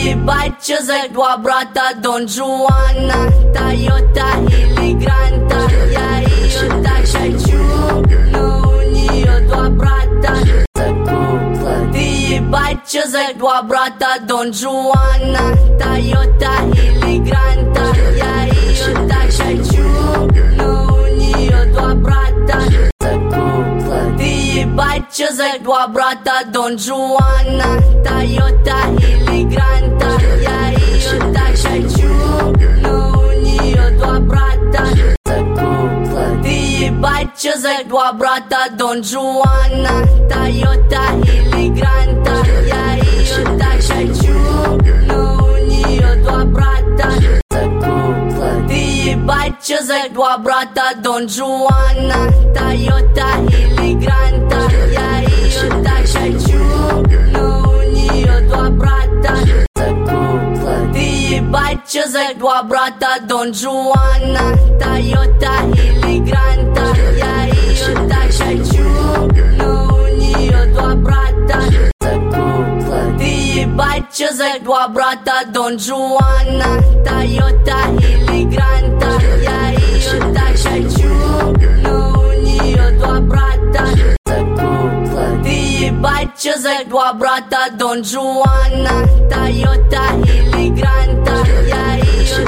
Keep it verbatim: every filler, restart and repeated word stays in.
ебать, чё за два брата Дон Жуана, Тойота или Гранта. Я ее так хочу, но у нее два брата. Ты ебать, чё за два брата Дон Жуана, Тойота или Гранта. Я ее так хочу, но у нее два брата. Ты ебать, чё за два брата Дон Жуана, Тойота или Гранта. Я ее так хочу, но у нее два брата. Ты ебать, чё за два брата Дон Жуана, Тойота или Гранта. Я ее так хочу, но у нее два брата. Ты ебать, чё за два брата Дон Жуана, Тойота или Гранта. Я ее так хочу, но у нее два брата. Ты ебать, чё за два брата Дон Жуана, Тойота или Гранта. Я ее так хочу, но у нее два брата. Ты ебать, чё за два брата Дон Жуана, Тойота или Гранта. Я ее так хочу, но у нее два брата. Ты ебать, чё за два брата Дон Жуана, Тойота или Гранта. Я